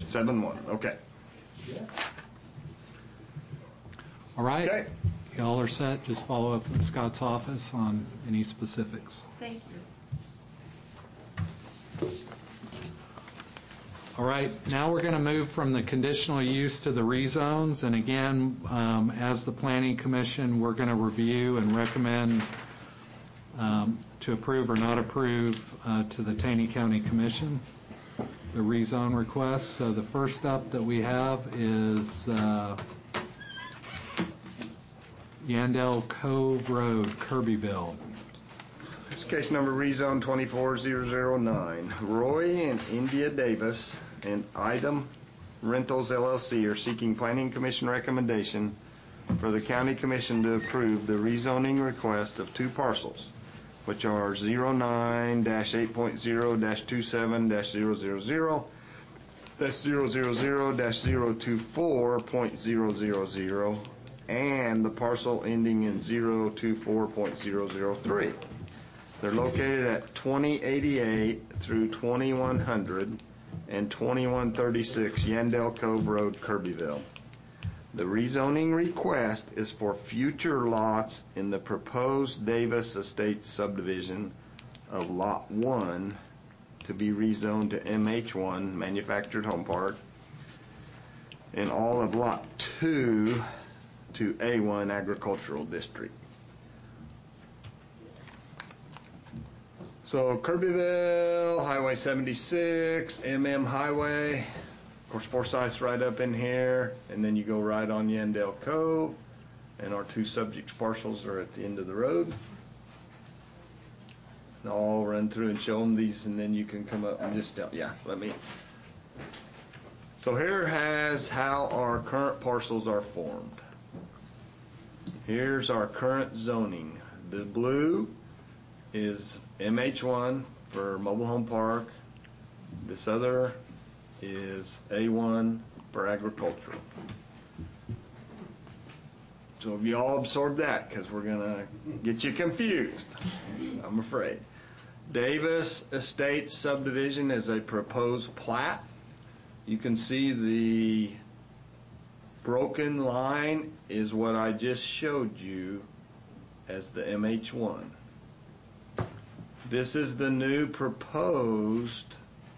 7-1. Okay. All right. Okay. Y'all are set. Just follow up with Scott's office on any specifics. Thank you. All right, now we're going to move from the conditional use to the rezones. And again, as the Planning Commission, we're going to review and recommend to approve or not approve to the Taney County Commission the rezone request. So the first up that we have is Yandell Cove Road, Kirbyville. This case number rezone 24009. Roy and India Davis and Item Rentals LLC are seeking Planning Commission recommendation for the County Commission to approve the rezoning request of two parcels, which are 09-8.0-27-000, 000-024.000, and the parcel ending in 024.003. They're located at 2088 through 2100 and 2136 Yandell Cove Road, Kirbyville. The rezoning request is for future lots in the proposed Davis Estates subdivision of Lot 1 to be rezoned to MH1, Manufactured Home Park, and all of Lot 2 to A1, Agricultural District. So Kirbyville, Highway 76, MM Highway, of course Forsyth's right up in here, and then you go right on Yandell Cove, and our two subject parcels are at the end of the road. And I'll run through and show them these, and then you can come up and just tell, So here has how our current parcels are formed. Here's our current zoning. The blue is MH1 for mobile home park. This other is A1 for agricultural. So if you all absorb that, because we're going to get you confused, I'm afraid. Davis Estates subdivision is a proposed plat. You can see the broken line is what I just showed you as the MH1. This is the new proposed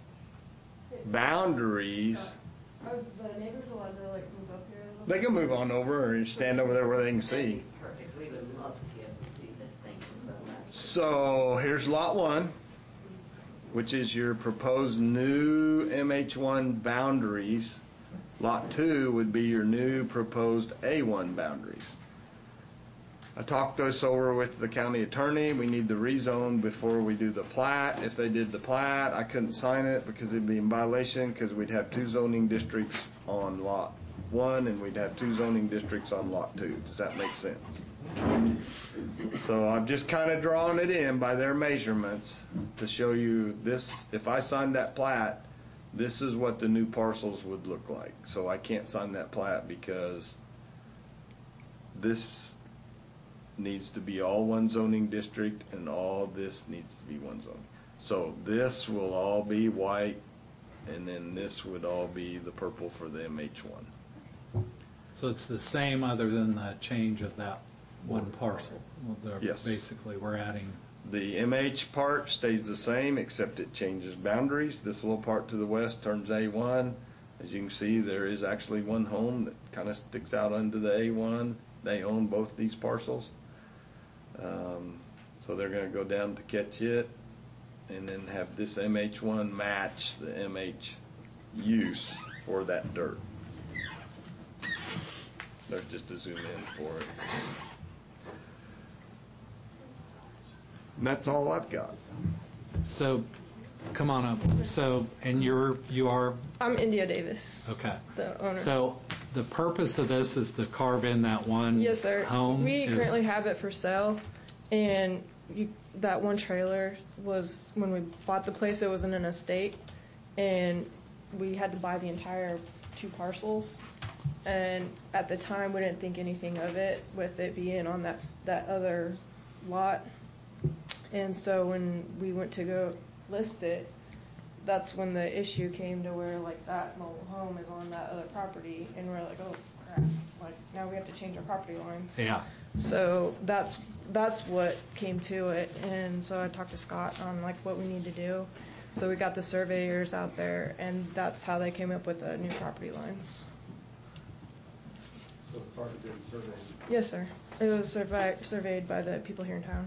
boundaries. Are the neighbors allowed to move up here a little bit? They can move on over and stand over there where they can see. Perfect. We would love to be able to see this. Thank you so much. So here's Lot 1, which is your proposed new MH1 boundaries. Lot 2 would be your new proposed A1 boundaries. I talked this over with the county attorney. We need the rezone before we do the plat. If they did the plat, I couldn't sign it because it'd be in violation, because we'd have two zoning districts on Lot 1 and we'd have two zoning districts on Lot 2. Does that make sense? So I'm just kind of drawing it in by their measurements to show you this. If I signed that plat, this is what the new parcels would look like. So I can't sign that plat because this needs to be all one zoning district and all this needs to be one zoning. So this will all be white, and then this would all be the purple for the MH1. So it's the same other than the change of that one parcel. Yes. Basically, we're adding. The MH part stays the same, except it changes boundaries. This little part to the west turns A1. As you can see, there is actually one home that kind of sticks out under the A1. They own both these parcels. So they're going to go down to catch it and then have this MH1 match the MH use for that dirt. There's just a zoom in for it. And that's all I've got. So, come on up. So, and you are? I'm India Davis. Okay. The owner. So, the purpose of this is to carve in that one yes, sir. home? We currently have it for sale, and that one trailer was, when we bought the place, it was in an estate, and we had to buy the entire two parcels, and at the time we didn't think anything of it with it being on that other lot. And so when we went to go list it, that's when the issue came to where that mobile home that other property, and we're like, oh crap, like now we have to change our property lines. Yeah. So that's what came to it, and so I talked to Scott on like what we need to do. So we got the surveyors out there, and that's how they came up with the new property lines. So it's already been surveyed. Yes, sir. It was surveyed by the people here in town.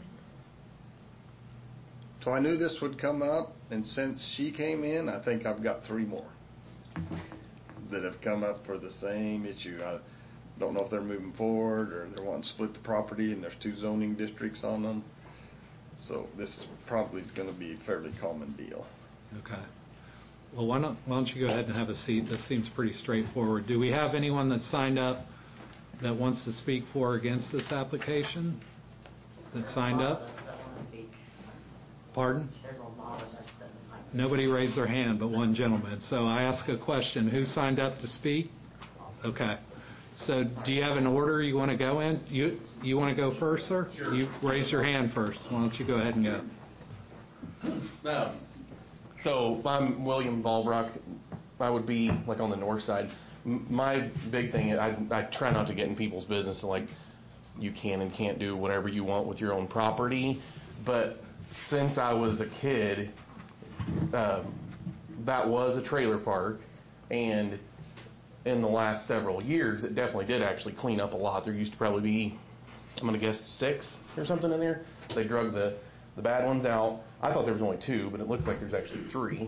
So I knew this would come up, and since she came in, I think I've got 3 more that have come up for the same issue. I don't know if they're moving forward or they're wanting to split the property, and there's 2 zoning districts on them. So this is probably going to be a fairly common deal. Okay. Well, why don't you go ahead and have a seat? This seems pretty straightforward. Do we have anyone that's signed up that wants to speak for or against this application? That signed There's a lot up? of us that want to speak. Pardon? There's a lot of us that would like to Nobody raised their hand but one gentleman. So I ask a question. Who signed up to speak? Okay. So do you have an order you want to go in? You want to go first, sir? Sure. You raise your hand first. Why don't you go ahead and go? So I'm William Valbrock. I would be like on the north side. My big thing, I try not to get in people's business and like you can and can't do whatever you want with your own property. But since I was a kid, that was a trailer park, and in the last several years, it definitely did actually clean up a lot. There used to probably be, I'm going to guess 6 or something in there. They drug the bad ones out. I thought there was only 2, but it looks like there's actually 3.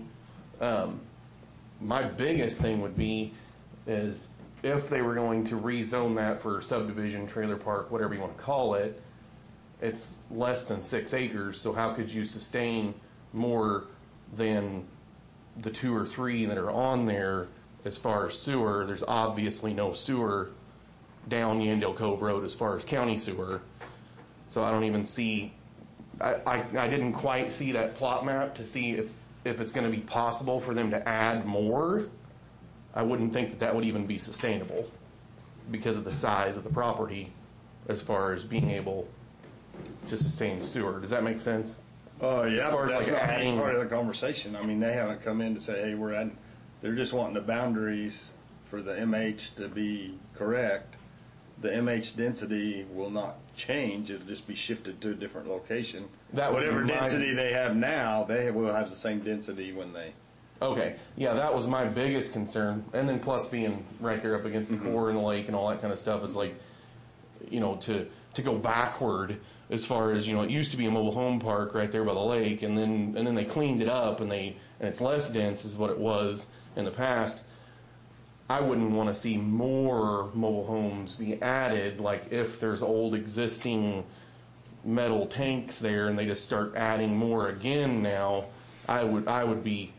My biggest thing would be is if they were going to rezone that for subdivision, trailer park, whatever you want to call it, it's less than 6 acres. So how could you sustain more than the 2 or 3 that are on there? As far as sewer, there's obviously no sewer down Yandell Cove Road as far as county sewer. So I don't even see, I didn't quite see that plot map to see if it's going to be possible for them to add more. I wouldn't think that would even be sustainable because of the size of the property as far as being able to sustain sewer. Does that make sense? Oh, yeah, As far as that's like not adding, part of the conversation. I mean, they haven't come in to say, hey, we're adding. They're just wanting the boundaries for the MH to be correct. The MH density will not change. It'll just be shifted to a different location. That would be Whatever my- density they have now, they will have the same density when they. okay, yeah, that was my biggest concern. And then plus being right there up against the core and the lake and all that kind of stuff is like, you know, to go backward as far as, you know, it used to be a mobile home park right there by the lake, and then they cleaned it up and it's less dense is what it was in the past. I wouldn't want to see more mobile homes be added, like if there's old existing metal tanks there and they just start adding more again now, I would be,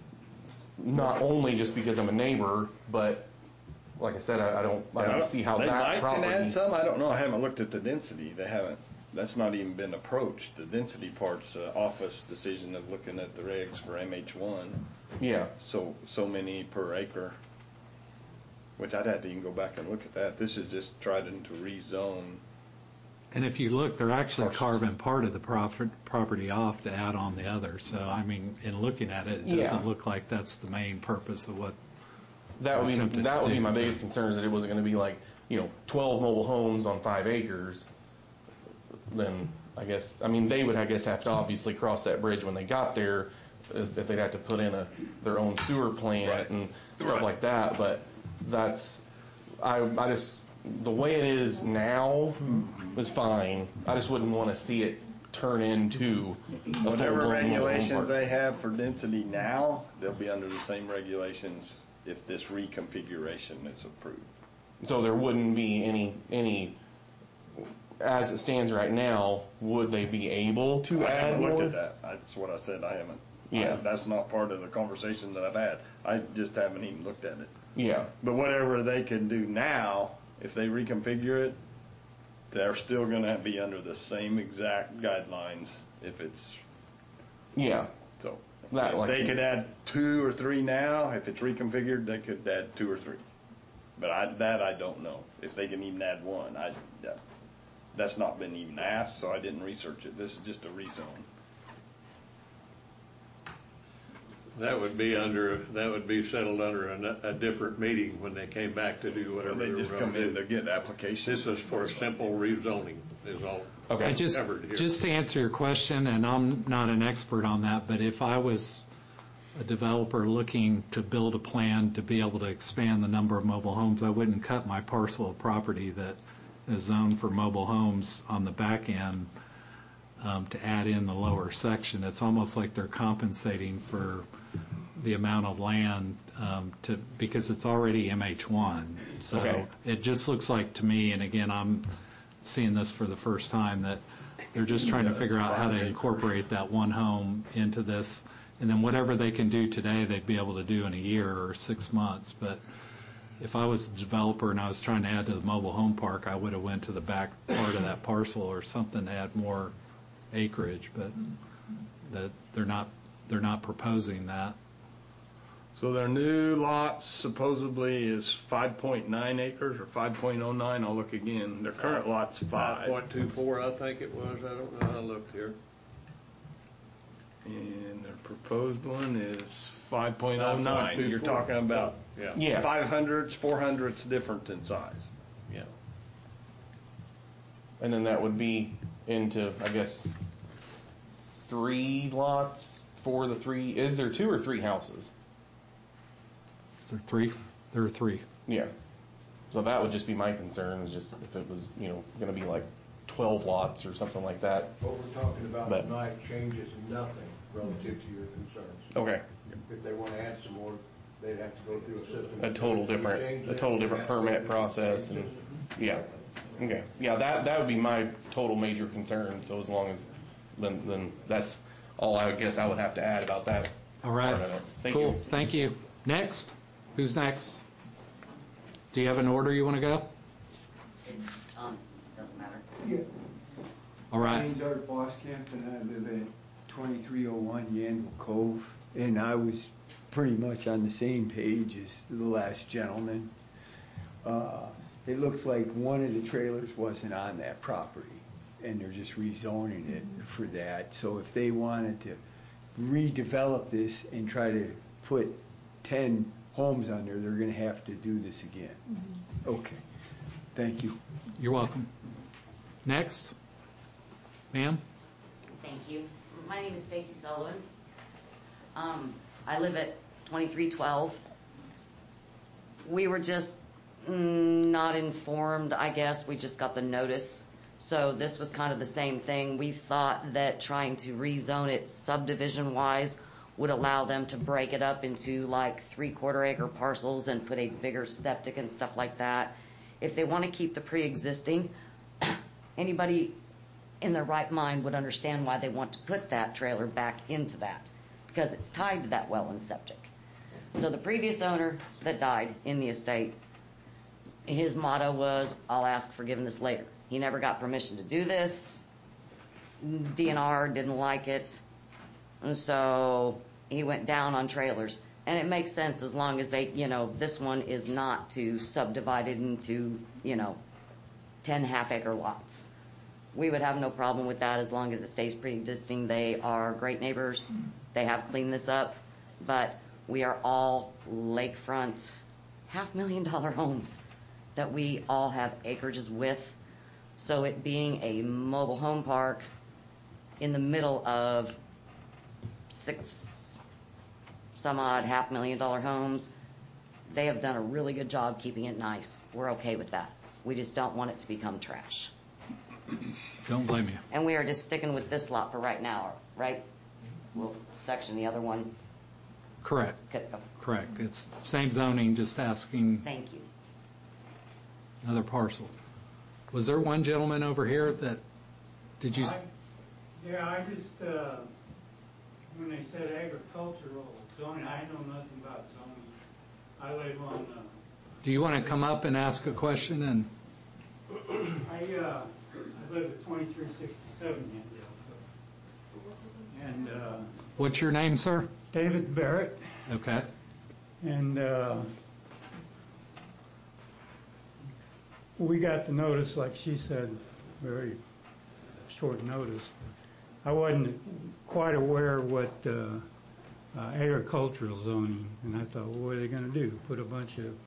not only just because I'm a neighbor, but like I said, I don't see how they that might property. can add some. I don't know. I haven't looked at the density. They haven't. That's not even been approached. The density part's office decision of looking at the regs for MH1. Yeah. So many per acre. Which I'd have to even go back and look at that. This is just trying to rezone. And if you look, they're actually carving part of the property off to add on the other. So, I mean, in looking at it, it doesn't look like that's the main purpose of what. That would be my biggest concern, is that it wasn't going to be like, you know, 12 mobile homes on 5 acres. Then I guess, I mean, they would, I guess, have to obviously cross that bridge when they got there, if they'd have to put in their own sewer plant and stuff like that. But that's, I just, the way it is now is fine. I just wouldn't want to see it turn into a Whatever full-blown regulations mobile home they have for density now, they'll be under the same regulations if this reconfiguration is approved. So there wouldn't be any, as it stands right now, would they be able to I add haven't more? looked at that. That's what I said. I haven't. Yeah. That's not part of the conversation that I've had. I just haven't even looked at it. Yeah. But whatever they can do now, if they reconfigure it, they're still going to be under the same exact guidelines if it's Yeah. so. That, If like, they could add 2 or 3 now, if it's reconfigured, they could add 2 or 3. But I don't know if they can even add 1. That's not been even asked, so I didn't research it. This is just a rezone. That would be settled under a different meeting when they came back to do whatever They they were just going come to in to do. get applications. This is for simple rezoning is all Okay. covered here. Just to answer your question, and I'm not an expert on that, but if I was a developer looking to build a plan to be able to expand the number of mobile homes, I wouldn't cut my parcel of property that is zoned for mobile homes on the back end to add in the lower section. It's almost like they're compensating for the amount of land because it's already MH1. So Okay. it just looks like to me, and again, I'm seeing this for the first time, that they're just trying to figure out how to incorporate that one home into this, and then whatever they can do today, they'd be able to do in a year or 6 months. But if I was a developer and I was trying to add to the mobile home park, I would have went to the back part of that parcel or something to add more acreage, but that they're not proposing that. So their new lots supposedly is 5.9 acres or 5.09. I'll look again. Their current lot's 5. 5.24, I think it was. I don't know. I looked here. And their proposed one is 5.09. 5.24. You're talking about Yeah. 500s, 400s different in size. Yeah. And then that would be into, I guess, 3 lots for the 3. Is there 2 or 3 houses? There are 3. There are 3. Yeah. So that would just be my concern, is just if it was, going to be like 12 lots or something like that. What we're talking about But- tonight changes nothing relative to your concerns. Okay. If they want to add some more, they'd have to go through a system. A total different permit process, and yeah. Okay. Yeah, that would be my total major concern. So as long as then that's all I guess I would have to add about that. All right. part of it. Thank Cool. you. Thank you. Next. Who's next? Do you have an order you want to go? It, doesn't matter. Yeah. All My right. name's Art Boskamp, and I live at 2301 Yandle Cove, and I was pretty much on the same page as the last gentleman. It looks like one of the trailers wasn't on that property, and they're just rezoning it for that. So if they wanted to redevelop this and try to put 10 homes on there, they're going to have to do this again. Okay. Thank you. You're welcome. Next. Ma'am? Thank you. My name is Stacy Sullivan. I live at 2312. We were just not informed, I guess. We just got the notice. So this was kind of the same thing. We thought that trying to rezone it subdivision-wise would allow them to break it up into like 3/4 acre parcels and put a bigger septic and stuff like that. If they want to keep the pre-existing, anybody in their right mind would understand why they want to put that trailer back into that, because it's tied to that well and septic. So the previous owner that died in the estate, his motto was, I'll ask forgiveness later. He never got permission to do this. DNR didn't like it. And so he went down on trailers. And it makes sense as long as they, this one is not to subdivide it into, 10 half-acre lots. We would have no problem with that as long as it stays pre-existing. They are great neighbors. They have cleaned this up. But we are all lakefront, $500,000 homes that we all have acreages with. So it being a mobile home park in the middle of 6 some odd $500,000 homes, they have done a really good job keeping it nice. We're okay with that. We just don't want it to become trash. Don't blame you. And we are just sticking with this lot for right now, right? We'll section the other one. Correct. Okay, Correct. It's same zoning, just asking thank you. another parcel. Was there one gentleman over here that, did you, Yeah, I just, when they said agricultural zoning, I know nothing about zoning. I live on, do you want to come up and ask a question? And I live at 2367 Yandale. And what's your name, sir? David Barrett, Okay. and we got the notice, like she said, very short notice. I wasn't quite aware what agricultural zoning, and I thought, well, what are they gonna do? Put a bunch of